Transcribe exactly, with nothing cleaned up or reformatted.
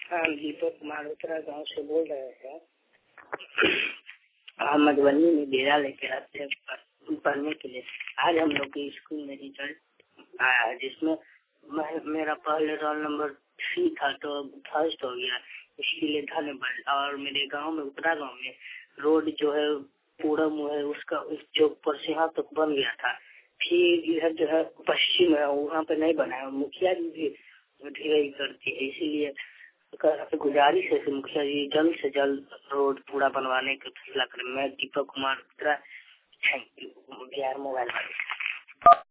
हाँ, दीपक कुमार उत्तरा गांव से बोल रहे हैं। हम मधुबनी में डेरा लेके आते हैं पढ़ने के लिए। आज हम लोग के स्कूल में रिजल्ट आया है, जिसमें मेरा पहले रोल नंबर थ्री था तो फर्स्ट हो गया, इसके लिए धन्यवाद। और मेरे गांव में उत्तरा गांव में रोड जो है पूरा मुँह है उसका उस चौक पर से यहाँ तक बन गया था, फिर इधर जो है पश्चिम है वहाँ पे नहीं बना है। मुखिया जी भी ढिलाई करती है, इसीलिए गुजारिश है कि मुखिया जी जल्द से जल्द रोड पूरा बनवाने का फैसला करें। मैं Deepak Kumar Uttara, thank you, Bihar mobile.